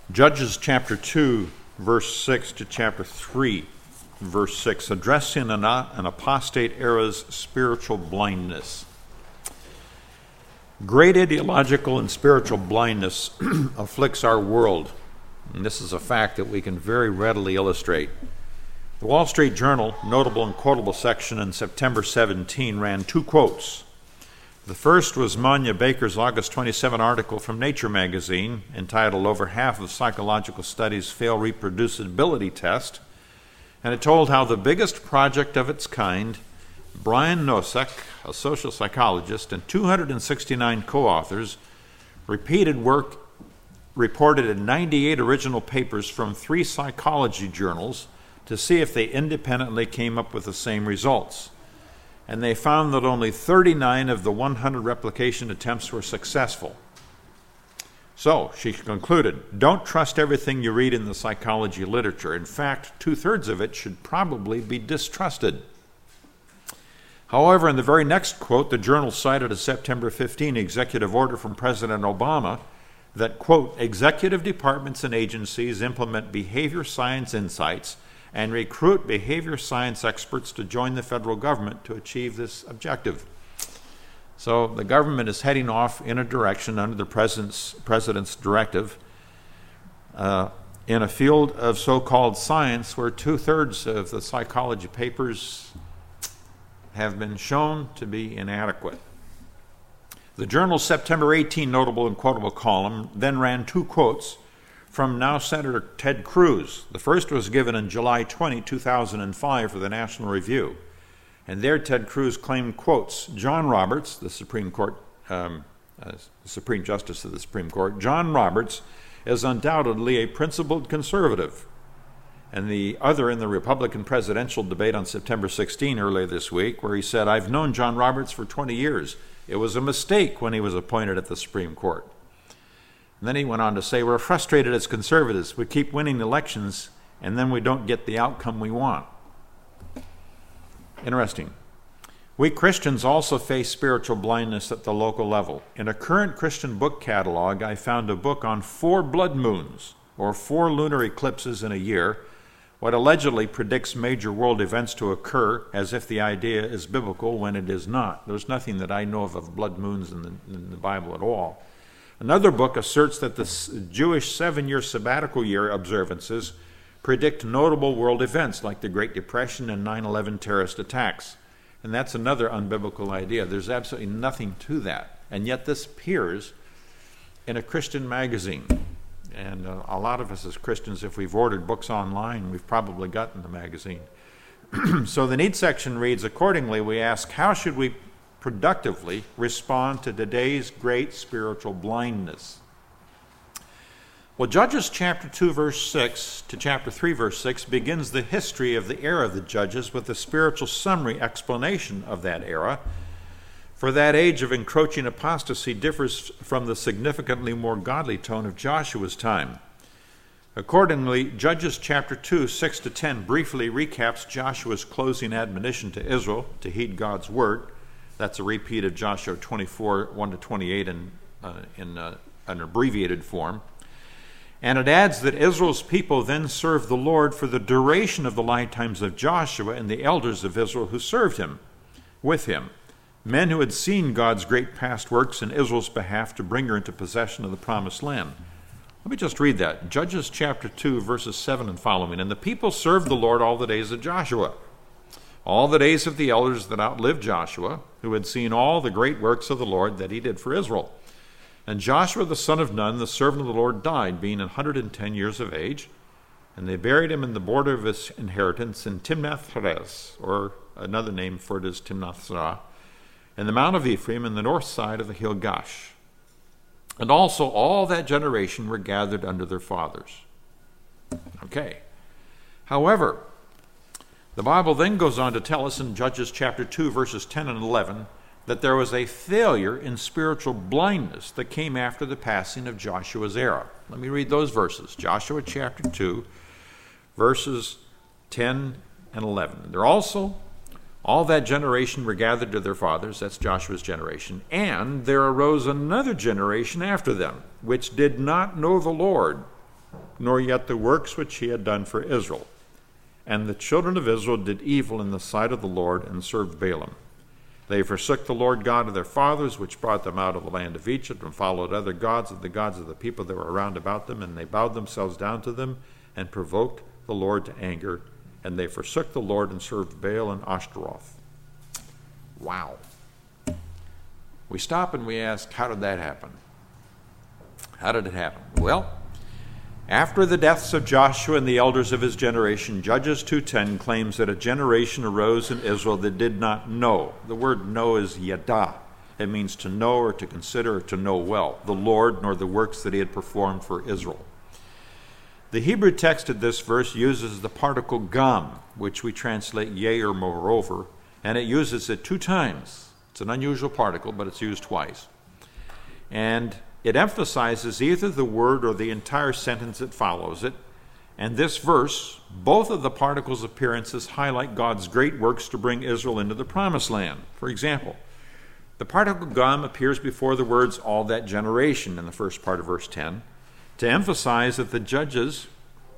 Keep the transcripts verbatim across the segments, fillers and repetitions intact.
Judges chapter two, verse six to chapter three, verse six, addressing an, an apostate era's spiritual blindness. Great ideological and spiritual blindness afflicts our world, and this is a fact that we can very readily illustrate. The Wall Street Journal, notable and quotable section in September seventeenth, ran two quotes. The first was Monya Baker's August twenty-seventh article from Nature magazine entitled "Over Half of Psychological Studies Fail Reproducibility Test," and it told how the biggest project of its kind, Brian Nosek, a social psychologist, and two hundred sixty-nine co-authors, repeated work reported in ninety-eight original papers from three psychology journals to see if they independently came up with the same results. And they found that only thirty-nine of the one hundred replication attempts were successful. So, she concluded, don't trust everything you read in the psychology literature. In fact, two-thirds of it should probably be distrusted. However, in the very next quote, the journal cited a September fifteenth executive order from President Obama that, quote, executive departments and agencies implement behavior science insights and recruit behavior science experts to join the federal government to achieve this objective. So the government is heading off in a direction under the president's, president's directive uh, in a field of so-called science where two-thirds of the psychology papers have been shown to be inadequate. The journal's September eighteenth notable and quotable column then ran two quotes from now Senator Ted Cruz. The first was given on July twentieth, two thousand five for the National Review. And there Ted Cruz claimed, quotes, John Roberts, the Supreme Court, um, uh, Supreme Justice of the Supreme Court, John Roberts is undoubtedly a principled conservative. And the other in the Republican presidential debate on September sixteenth earlier this week, where he said, I've known John Roberts for twenty years. It was a mistake when he was appointed at the Supreme Court. And then he went on to say, we're frustrated as conservatives. We keep winning elections, and then we don't get the outcome we want. Interesting. We Christians also face spiritual blindness at the local level. In a current Christian book catalog, I found a book on four blood moons, or four lunar eclipses in a year, what allegedly predicts major world events to occur as if the idea is biblical when it is not. There's nothing that I know of of blood moons in the, in the Bible at all. Another book asserts that the Jewish seven-year sabbatical year observances predict notable world events like the Great Depression and nine eleven terrorist attacks. And that's another unbiblical idea. There's absolutely nothing to that. And yet this appears in a Christian magazine. And uh, a lot of us as Christians, if we've ordered books online, we've probably gotten the magazine. So the need section reads, accordingly, we ask, how should we productively respond to today's great spiritual blindness? Well, Judges chapter two, verse six to chapter three, verse six begins the history of the era of the Judges with a spiritual summary explanation of that era. For that age of encroaching apostasy differs from the significantly more godly tone of Joshua's time. Accordingly, Judges chapter two, six to ten briefly recaps Joshua's closing admonition to Israel to heed God's word. That's a repeat of Joshua twenty-four, one to twenty-eight in, uh, in uh, an abbreviated form. And it adds that Israel's people then served the Lord for the duration of the lifetimes of Joshua and the elders of Israel who served him, with him, men who had seen God's great past works in Israel's behalf to bring her into possession of the promised land. Let me just read that. Judges chapter two, verses seven and following. And the people served the Lord all the days of Joshua, all the days of the elders that outlived Joshua, who had seen all the great works of the Lord that he did for Israel. And Joshua the son of Nun, the servant of the Lord, died, being one hundred ten years of age. And they buried him in the border of his inheritance in Timnath-Heres, or another name for it is Timnath-Serah, in the Mount of Ephraim, in the north side of the hill Gash. And also all that generation were gathered under their fathers. Okay. However, the Bible then goes on to tell us in Judges chapter two, verses ten and eleven, that there was a failure in spiritual blindness that came after the passing of Joshua's era. Let me read those verses. Joshua chapter two, verses ten and eleven. There also, all that generation were gathered to their fathers, that's Joshua's generation, and there arose another generation after them, which did not know the Lord, nor yet the works which he had done for Israel. And the children of Israel did evil in the sight of the Lord, and served Baalim. They forsook the Lord God of their fathers, which brought them out of the land of Egypt, and followed other gods of the gods of the people that were around about them, and they bowed themselves down to them, and provoked the Lord to anger, and they forsook the Lord, and served Baal and Ashtaroth. Wow. We stop and we ask, how did that happen? How did it happen? Well, after the deaths of Joshua and the elders of his generation, Judges two ten claims that a generation arose in Israel that did not know. The word know is yada. It means to know or to consider or to know well, the Lord nor the works that he had performed for Israel. The Hebrew text of this verse uses the particle gam, which we translate yea or moreover, and it uses it two times. It's an unusual particle, but it's used twice. And it emphasizes either the word or the entire sentence that follows it. And this verse, both of the particles' appearances highlight God's great works to bring Israel into the promised land. For example, the particle gam appears before the words all that generation in the first part of verse ten to emphasize that the judges,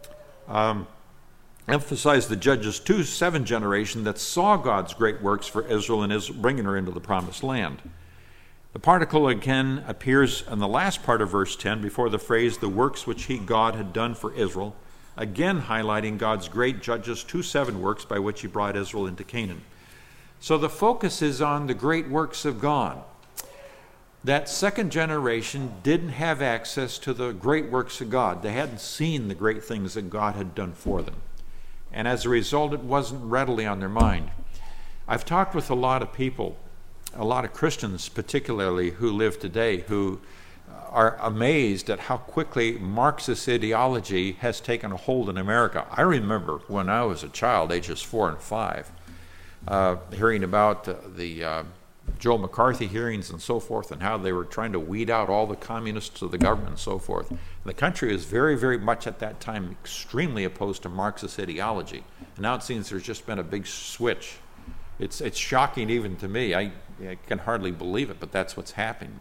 um, emphasize the Judges two seven generation that saw God's great works for Israel and is bringing her into the promised land. The particle again appears in the last part of verse ten before the phrase, the works which he, God, had done for Israel, again highlighting God's great Judges two seven works by which he brought Israel into Canaan. So the focus is on the great works of God. That second generation didn't have access to the great works of God. They hadn't seen the great things that God had done for them. And as a result, it wasn't readily on their mind. I've talked with a lot of people, a lot of Christians particularly, who live today, who are amazed at how quickly Marxist ideology has taken a hold in America. I remember when I was a child, ages four and five, uh, hearing about uh, the uh, Joe McCarthy hearings and so forth, and how they were trying to weed out all the communists of the government and so forth. The country was very, very much at that time extremely opposed to Marxist ideology. And now it seems there's just been a big switch. It's it's shocking even to me. I, I can hardly believe it, but that's what's happened.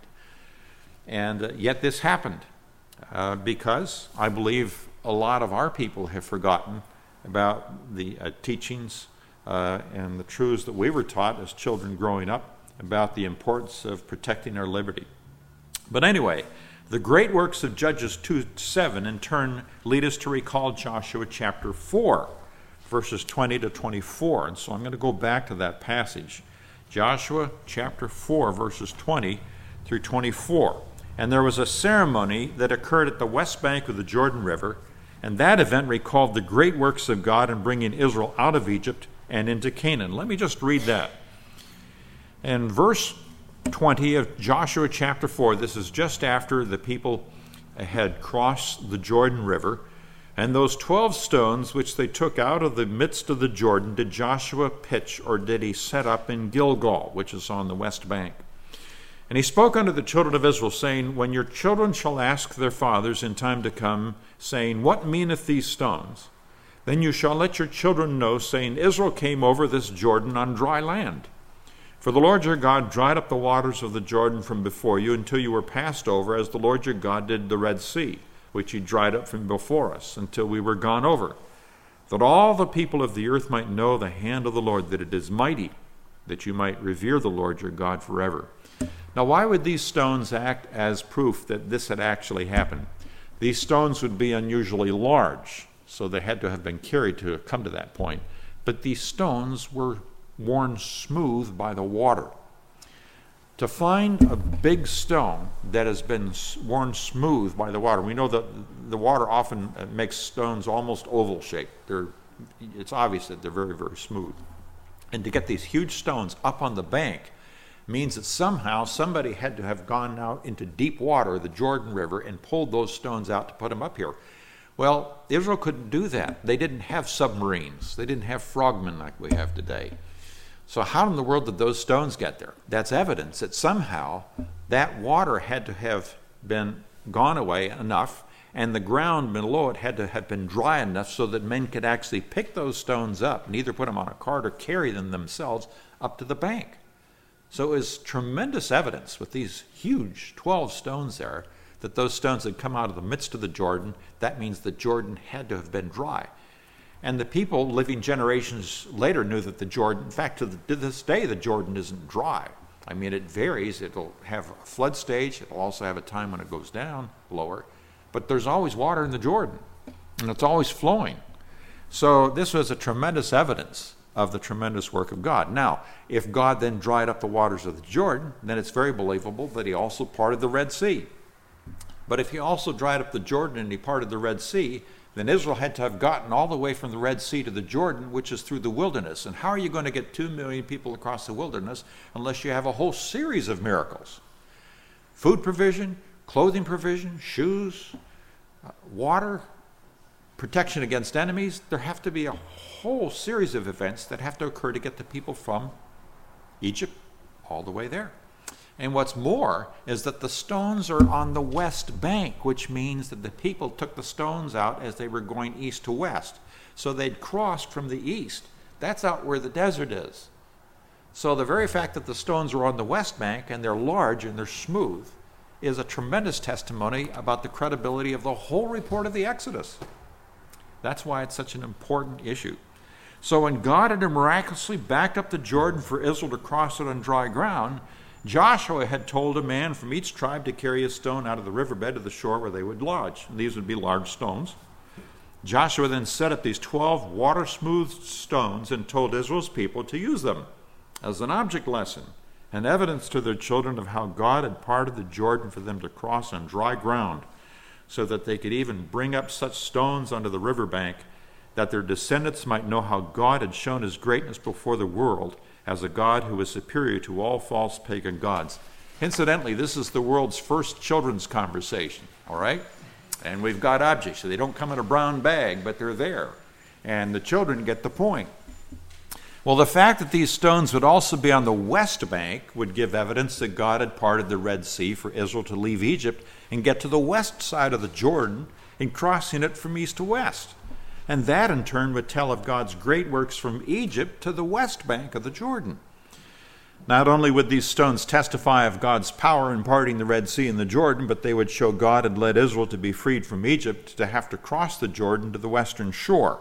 And uh, yet this happened uh, because I believe a lot of our people have forgotten about the uh, teachings uh, and the truths that we were taught as children growing up about the importance of protecting our liberty. But anyway, the great works of Judges two seven in turn lead us to recall Joshua chapter four, verses twenty to twenty-four. And so I'm going to go back to that passage. Joshua chapter four, verses twenty through twenty-four. And there was a ceremony that occurred at the west bank of the Jordan River, and that event recalled the great works of God in bringing Israel out of Egypt and into Canaan. Let me just read that. In verse twenty of Joshua chapter four, this is just after the people had crossed the Jordan River, and those twelve stones which they took out of the midst of the Jordan did Joshua pitch, or did he set up in Gilgal, which is on the west bank. And he spoke unto the children of Israel, saying, when your children shall ask their fathers in time to come, saying, what meaneth these stones? Then you shall let your children know, saying, Israel came over this Jordan on dry land. For the Lord your God dried up the waters of the Jordan from before you until you were passed over, as the Lord your God did the Red Sea, which he dried up from before us, until we were gone over, that all the people of the earth might know the hand of the Lord, that it is mighty, that you might revere the Lord your God forever. Now, why would these stones act as proof that this had actually happened? These stones would be unusually large, so they had to have been carried to come to that point. But these stones were worn smooth by the water. To find a big stone that has been worn smooth by the water, we know that the water often makes stones almost oval shaped. They're, it's obvious that they're very, very smooth. And to get these huge stones up on the bank means that somehow somebody had to have gone out into deep water, the Jordan River, and pulled those stones out to put them up here. Well, Israel couldn't do that. They didn't have submarines. They didn't have frogmen like we have today. So how in the world did those stones get there? That's evidence that somehow that water had to have been gone away enough, and the ground below it had to have been dry enough so that men could actually pick those stones up and either put them on a cart or carry them themselves up to the bank. So it was tremendous evidence with these huge twelve stones there that those stones had come out of the midst of the Jordan. That means the Jordan had to have been dry. And the people living generations later knew that the Jordan, in fact, to, the, to this day, the Jordan isn't dry. I mean, it varies. It'll have a flood stage. It'll also have a time when it goes down lower. But there's always water in the Jordan, and it's always flowing. So this was a tremendous evidence of the tremendous work of God. Now, if God then dried up the waters of the Jordan, then it's very believable that he also parted the Red Sea. But if he also dried up the Jordan and he parted the Red Sea, then Israel had to have gotten all the way from the Red Sea to the Jordan, which is through the wilderness. And how are you going to get two million people across the wilderness unless you have a whole series of miracles? Food provision, clothing provision, shoes, uh, water, protection against enemies. There have to be a whole series of events that have to occur to get the people from Egypt all the way there. And what's more is that the stones are on the west bank, which means that the people took the stones out as they were going east to west. So they'd crossed from the east. That's out where the desert is. So the very fact that the stones are on the west bank and they're large and they're smooth is a tremendous testimony about the credibility of the whole report of the Exodus. That's why it's such an important issue. So when God had miraculously backed up the Jordan for Israel to cross it on dry ground, Joshua had told a man from each tribe to carry a stone out of the riverbed to the shore where they would lodge. And these would be large stones. Joshua then set up these twelve water-smoothed stones and told Israel's people to use them as an object lesson and evidence to their children of how God had parted the Jordan for them to cross on dry ground, so that they could even bring up such stones onto the riverbank, that their descendants might know how God had shown his greatness before the world as a God who is superior to all false pagan gods. Incidentally, this is the world's first children's conversation, all right? And we've got objects, so they don't come in a brown bag, but they're there. And the children get the point. Well, the fact that these stones would also be on the west bank would give evidence that God had parted the Red Sea for Israel to leave Egypt and get to the west side of the Jordan in crossing it from east to west. And that in turn would tell of God's great works from Egypt to the west bank of the Jordan. Not only would these stones testify of God's power in parting the Red Sea and the Jordan, but they would show God had led Israel to be freed from Egypt to have to cross the Jordan to the western shore.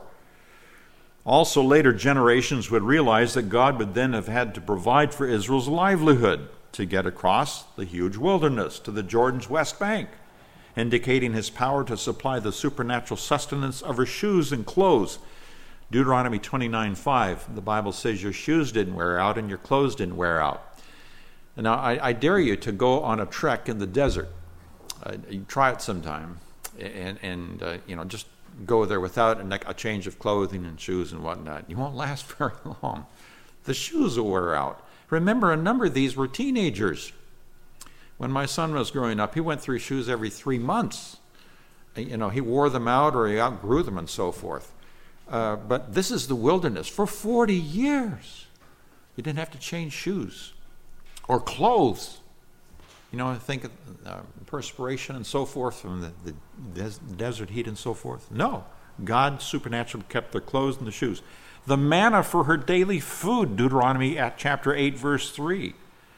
Also, later generations would realize that God would then have had to provide for Israel's livelihood to get across the huge wilderness to the Jordan's west bank, indicating his power to supply the supernatural sustenance of her shoes and clothes. Deuteronomy twenty-nine five, the Bible says your shoes didn't wear out and your clothes didn't wear out. And now I, I dare you to go on a trek in the desert. Uh, you try it sometime, and, and uh, you know, just go there without a, a change of clothing and shoes and whatnot. You won't last very long. The shoes will wear out. Remember, a number of these were teenagers. When my son was growing up, he went through shoes every three months. You know, he wore them out or he outgrew them and so forth. Uh, but this is the wilderness. For forty years, you didn't have to change shoes or clothes. You know, I think of uh, perspiration and so forth from the, the des- desert heat and so forth. No, God supernaturally kept their clothes and the shoes. The manna for her daily food, Deuteronomy at chapter eight, verse three.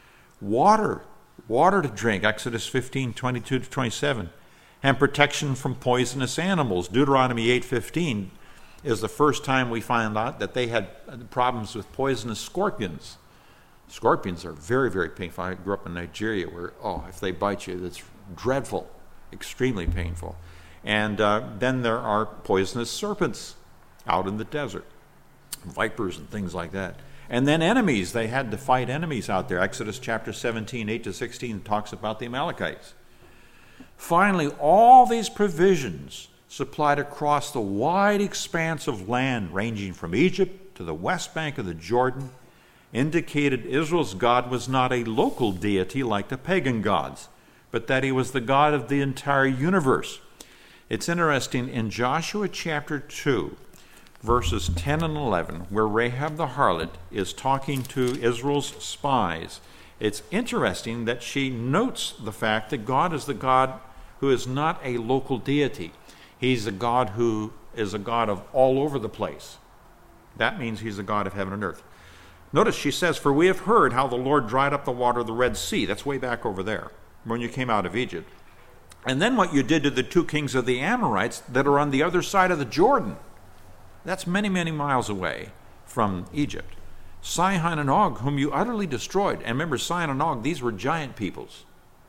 Water, water to drink, Exodus fifteen, twenty-two to twenty-seven. And protection from poisonous animals, Deuteronomy eight fifteen is the first time we find out that they had problems with poisonous scorpions. Scorpions are very, very painful. I grew up in Nigeria where, oh, if they bite you, it's dreadful, extremely painful. And uh, then there are poisonous serpents out in the desert, vipers and things like that. And then enemies. They had to fight enemies out there. Exodus chapter seventeen, eight to sixteen talks about the Amalekites. Finally, all these provisions supplied across the wide expanse of land ranging from Egypt to the west bank of the Jordan indicated Israel's God was not a local deity like the pagan gods, but that he was the God of the entire universe. It's interesting, in Joshua chapter two, verses ten and eleven, where Rahab the harlot is talking to Israel's spies, it's interesting that she notes the fact that God is the God who is not a local deity. He's a God who is a God of all over the place. That means he's a God of heaven and earth. Notice she says, for we have heard how the Lord dried up the water of the Red Sea. That's way back over there, when you came out of Egypt. And then what you did to the two kings of the Amorites that are on the other side of the Jordan. That's many, many miles away from Egypt. Sihon and Og, whom you utterly destroyed. And remember, Sihon and Og, these were giant peoples.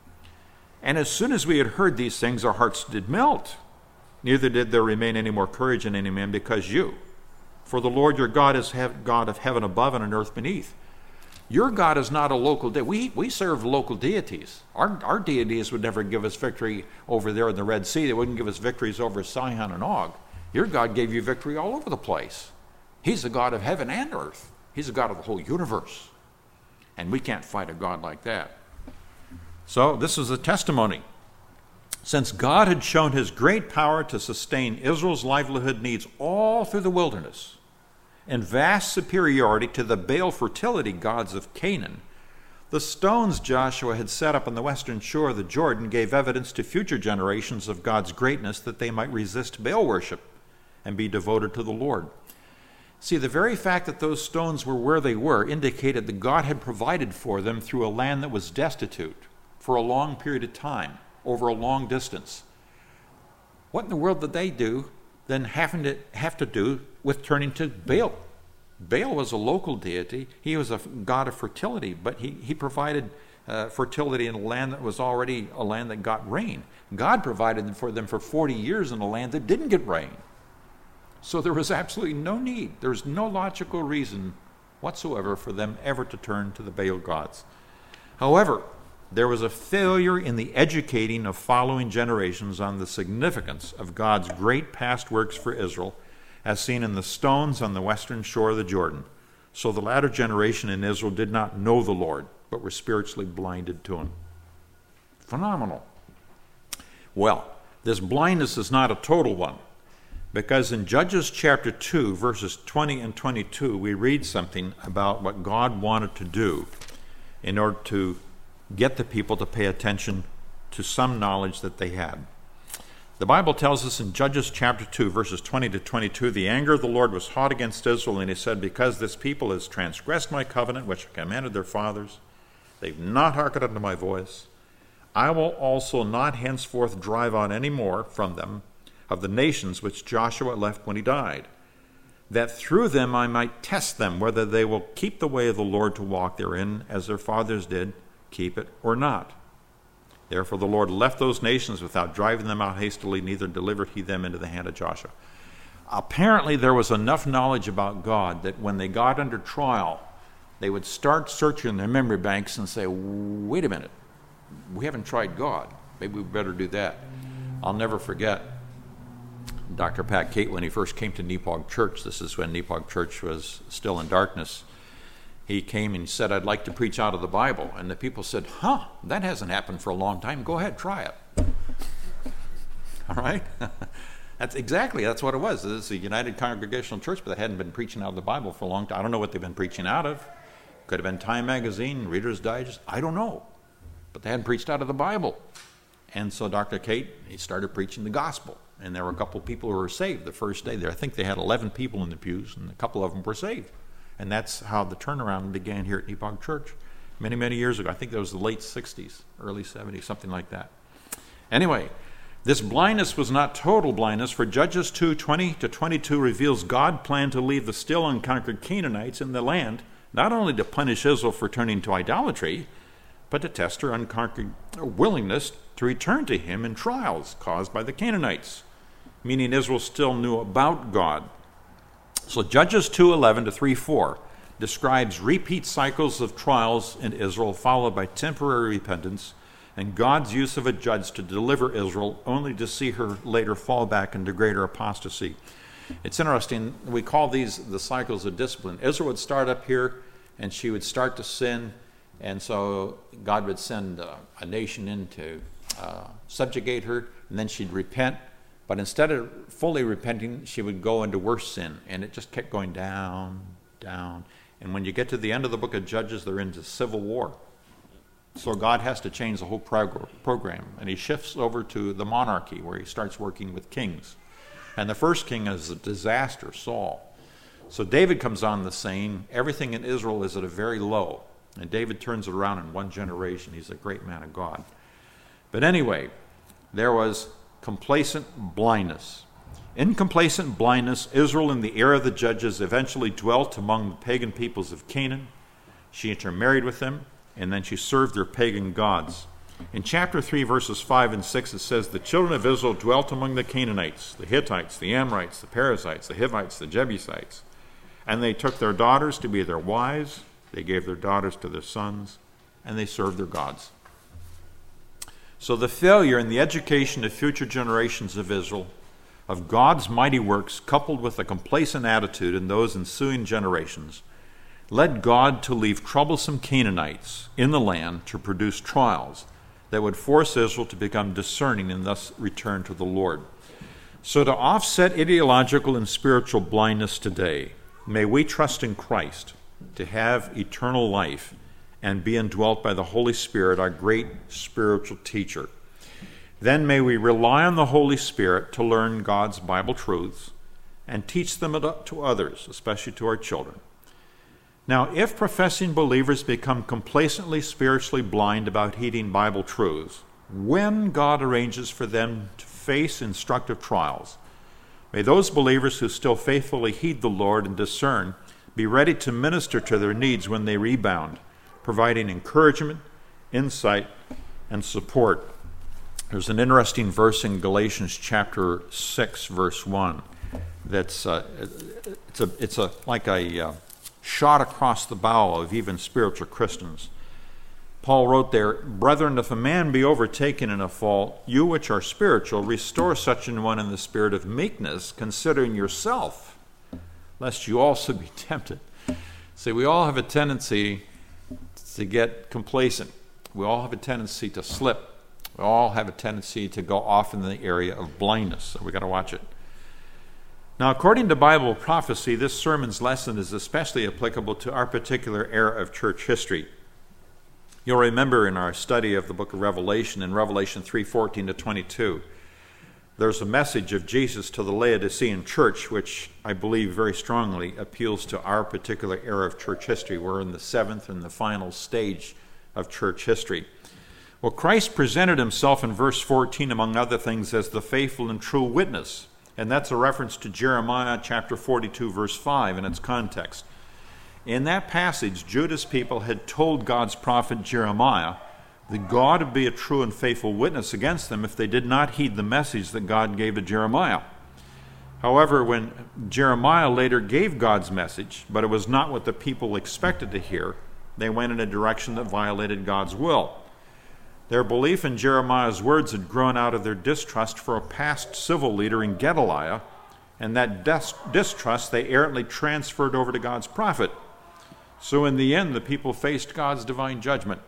And as soon as we had heard these things, our hearts did melt. Neither did there remain any more courage in any man because you. For the Lord your God is God of heaven above and on earth beneath. Your God is not a local deity. We, we serve local deities. Our, our deities would never give us victory over there in the Red Sea. They wouldn't give us victories over Sihon and Og. Your God gave you victory all over the place. He's the God of heaven and earth. He's the God of the whole universe. And we can't fight a God like that. So this is a testimony. Since God had shown his great power to sustain Israel's livelihood needs all through the wilderness, and vast superiority to the Baal fertility gods of Canaan, the stones Joshua had set up on the western shore of the Jordan gave evidence to future generations of God's greatness that they might resist Baal worship and be devoted to the Lord. See, the very fact that those stones were where they were indicated that God had provided for them through a land that was destitute for a long period of time, over a long distance. What in the world did they do then having to have to do with turning to Baal? Baal was a local deity. He was a god of fertility, but he, he provided uh, fertility in a land that was already a land that got rain. God provided for them for forty years in a land that didn't get rain. So there was absolutely no need. There was no logical reason whatsoever for them ever to turn to the Baal gods. However, there was a failure in the educating of following generations on the significance of God's great past works for Israel, as seen in the stones on the western shore of the Jordan. So the latter generation in Israel did not know the Lord, but were spiritually blinded to him. Phenomenal. Well, this blindness is not a total one, because in Judges chapter two, verses twenty and twenty-two, we read something about what God wanted to do in order to get the people to pay attention to some knowledge that they had. The Bible tells us in Judges chapter two, verses twenty to twenty-two, the anger of the Lord was hot against Israel, and he said, because this people has transgressed my covenant, which I commanded their fathers, they've not hearkened unto my voice, I will also not henceforth drive on any more from them of the nations which Joshua left when he died, that through them I might test them, whether they will keep the way of the Lord to walk therein, as their fathers did, keep it or not. Therefore the Lord left those nations without driving them out hastily, neither delivered he them into the hand of Joshua. Apparently there was enough knowledge about God that when they got under trial, they would start searching their memory banks and say, wait a minute, we haven't tried God. Maybe we better do that. I'll never forget Doctor Pat Cate when he first came to Nepog Church. This is when Nepog Church was still in darkness. He came and said, I'd like to preach out of the Bible. And the people said, huh, that hasn't happened for a long time. Go ahead, try it. All right? That's exactly, that's what it was. This is a United Congregational Church, but they hadn't been preaching out of the Bible for a long time. I don't know what they've been preaching out of. Could have been Time Magazine, Reader's Digest. I don't know. But they hadn't preached out of the Bible. And so Doctor Cate, he started preaching the gospel. And there were a couple of people who were saved the first day there. I think they had eleven people in the pews, and a couple of them were saved. And that's how the turnaround began here at Nepog Church many, many years ago. I think that was the late sixties, early seventies, something like that. Anyway, this blindness was not total blindness, for Judges two, twenty to twenty-two reveals God planned to leave the still unconquered Canaanites in the land, not only to punish Israel for turning to idolatry, but to test her unconquered willingness to return to him in trials caused by the Canaanites, meaning Israel still knew about God. So Judges two eleven to three four describes repeat cycles of trials in Israel followed by temporary repentance and God's use of a judge to deliver Israel only to see her later fall back into greater apostasy. It's interesting, we call these the cycles of discipline. Israel would start up here and she would start to sin, and so God would send uh, a nation in to uh, subjugate her, and then she'd repent. But instead of fully repenting, she would go into worse sin. And it just kept going down, down. And when you get to the end of the book of Judges, they're into civil war. So God has to change the whole prog- program. And he shifts over to the monarchy, where he starts working with kings. And the first king is a disaster, Saul. So David comes on the scene. Everything in Israel is at a very low. And David turns it around in one generation. He's a great man of God. But anyway, there was complacent blindness. In complacent blindness, Israel in the era of the judges eventually dwelt among the pagan peoples of Canaan. She intermarried with them, and then she served their pagan gods. In chapter three, verses five and six, it says, the children of Israel dwelt among the Canaanites, the Hittites, the Amorites, the Perizzites, the Hivites, the Jebusites. And they took their daughters to be their wives, they gave their daughters to their sons, and they served their gods. So the failure in the education of future generations of Israel of God's mighty works, coupled with a complacent attitude in those ensuing generations, led God to leave troublesome Canaanites in the land to produce trials that would force Israel to become discerning and thus return to the Lord. So to offset ideological and spiritual blindness today, may we trust in Christ to have eternal life and be indwelt by the Holy Spirit, our great spiritual teacher. Then may we rely on the Holy Spirit to learn God's Bible truths and teach them to others, especially to our children. Now, if professing believers become complacently spiritually blind about heeding Bible truths, when God arranges for them to face instructive trials, may those believers who still faithfully heed the Lord and discern be ready to minister to their needs when they rebound, providing encouragement, insight, and support. There's an interesting verse in Galatians chapter six, verse one. That's uh, it's a it's a like a uh, shot across the bow of even spiritual Christians. Paul wrote there, "Brethren, if a man be overtaken in a fault, you which are spiritual, restore such an one in the spirit of meekness, considering yourself, lest you also be tempted." See, we all have a tendency to get complacent. We all have a tendency to slip. We all have a tendency to go off in the area of blindness, so we've got to watch it. Now, according to Bible prophecy, this sermon's lesson is especially applicable to our particular era of church history. You'll remember in our study of the book of Revelation, in Revelation three fourteen to twenty-two, there's a message of Jesus to the Laodicean church, which I believe very strongly appeals to our particular era of church history. We're in the seventh and the final stage of church history. Well, Christ presented himself in verse fourteen, among other things, as the faithful and true witness. And that's a reference to Jeremiah chapter forty-two, verse five in its context. In that passage, Judah's people had told God's prophet Jeremiah that God would be a true and faithful witness against them if they did not heed the message that God gave to Jeremiah. However, when Jeremiah later gave God's message, but it was not what the people expected to hear, they went in a direction that violated God's will. Their belief in Jeremiah's words had grown out of their distrust for a past civil leader in Gedaliah, and that dis- distrust they errantly transferred over to God's prophet. So in the end, the people faced God's divine judgment.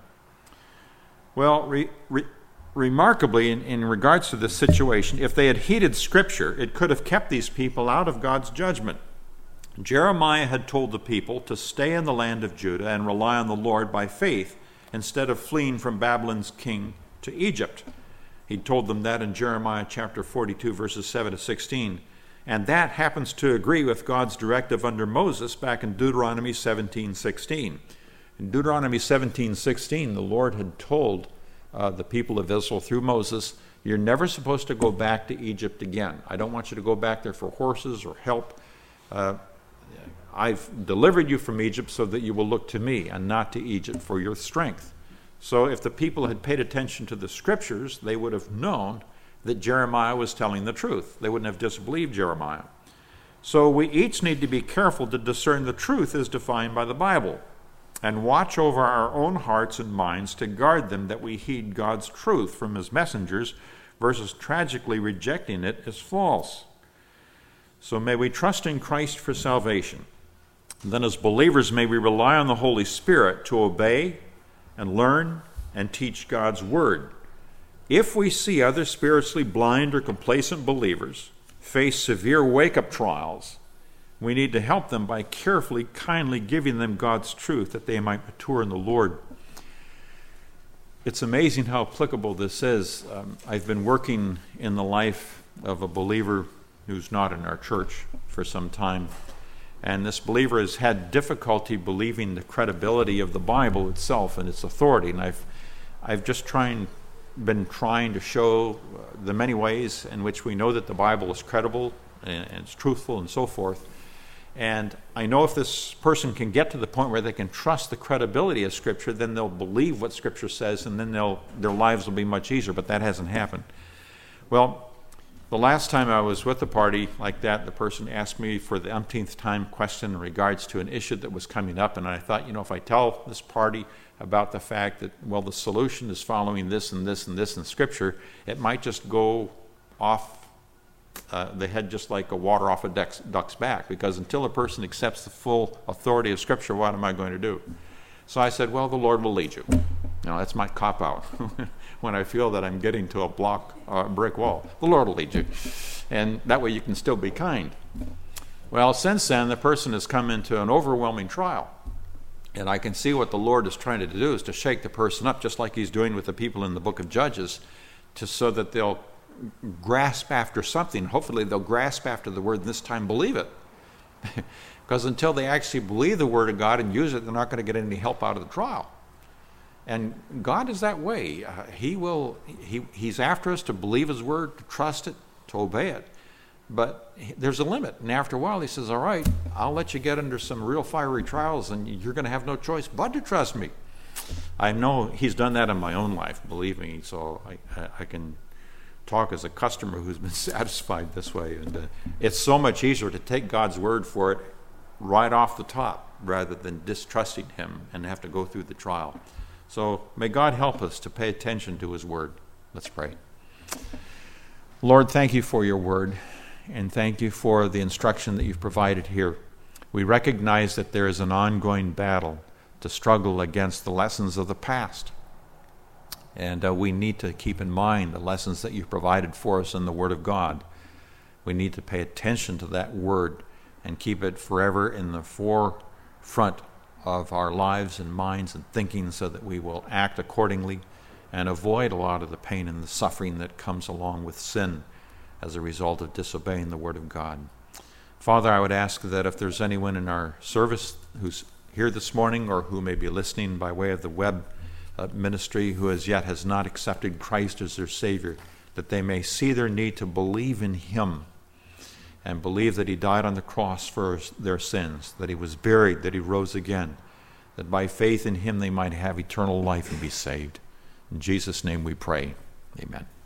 Well, re- re- remarkably, in, in regards to this situation, if they had heeded Scripture, it could have kept these people out of God's judgment. Jeremiah had told the people to stay in the land of Judah and rely on the Lord by faith, instead of fleeing from Babylon's king to Egypt. He told them that in Jeremiah chapter forty-two, verses seven to sixteen. And that happens to agree with God's directive under Moses back in Deuteronomy seventeen sixteen. In Deuteronomy seventeen sixteen, the Lord had told uh, the people of Israel through Moses, you're never supposed to go back to Egypt again. I don't want you to go back there for horses or help. Uh, I've delivered you from Egypt so that you will look to me and not to Egypt for your strength. So if the people had paid attention to the Scriptures, they would have known that Jeremiah was telling the truth. They wouldn't have disbelieved Jeremiah. So we each need to be careful to discern the truth as defined by the Bible and watch over our own hearts and minds to guard them that we heed God's truth from his messengers versus tragically rejecting it as false. So may we trust in Christ for salvation. Then as believers, may we rely on the Holy Spirit to obey and learn and teach God's word. If we see other spiritually blind or complacent believers face severe wake-up trials, we need to help them by carefully, kindly giving them God's truth that they might mature in the Lord. It's amazing how applicable this is. Um, I've been working in the life of a believer who's not in our church for some time. And this believer has had difficulty believing the credibility of the Bible itself and its authority. And I've, I've just trying, been trying to show the many ways in which we know that the Bible is credible and, and it's truthful and so forth. And I know if this person can get to the point where they can trust the credibility of Scripture, then they'll believe what Scripture says, and then they'll their lives will be much easier, but that hasn't happened. Well, the last time I was with a party like that, the person asked me for the umpteenth time question in regards to an issue that was coming up, and I thought, you know, if I tell this party about the fact that, well, the solution is following this and this and this in Scripture, it might just go off Uh, the head just like a water off a duck's, duck's back, because until a person accepts the full authority of Scripture, what am I going to do? So I said, well, the Lord will lead you. Now, that's my cop-out. When I feel that I'm getting to a block, uh, brick wall, the Lord will lead you. And that way you can still be kind. Well, since then, the person has come into an overwhelming trial. And I can see what the Lord is trying to do is to shake the person up, just like he's doing with the people in the book of Judges, to so that they'll grasp after something. Hopefully they'll grasp after the word and this time believe it. Because until they actually believe the word of God and use it, they're not going to get any help out of the trial. And God is that way. Uh, he will. He, he's after us to believe his word, to trust it, to obey it. But there's a limit. And after a while he says, all right, I'll let you get under some real fiery trials and you're going to have no choice but to trust me. I know he's done that in my own life, believe me. So I, I, I can talk as a customer who's been satisfied this way. And uh, it's so much easier to take God's word for it right off the top rather than distrusting him and have to go through the trial. So may God help us to pay attention to his word. Let's pray. Lord, thank you for your word, and thank you for the instruction that you've provided here. We recognize that there is an ongoing battle to struggle against the lessons of the past. And uh, we need to keep in mind the lessons that you've provided for us in the Word of God. We need to pay attention to that Word and keep it forever in the forefront of our lives and minds and thinking, so that we will act accordingly and avoid a lot of the pain and the suffering that comes along with sin as a result of disobeying the Word of God. Father, I would ask that if there's anyone in our service who's here this morning or who may be listening by way of the web Uh, ministry who as yet has not accepted Christ as their Savior, that they may see their need to believe in him and believe that he died on the cross for their sins, that he was buried, that he rose again, that by faith in him they might have eternal life and be saved. In Jesus' name we pray. Amen.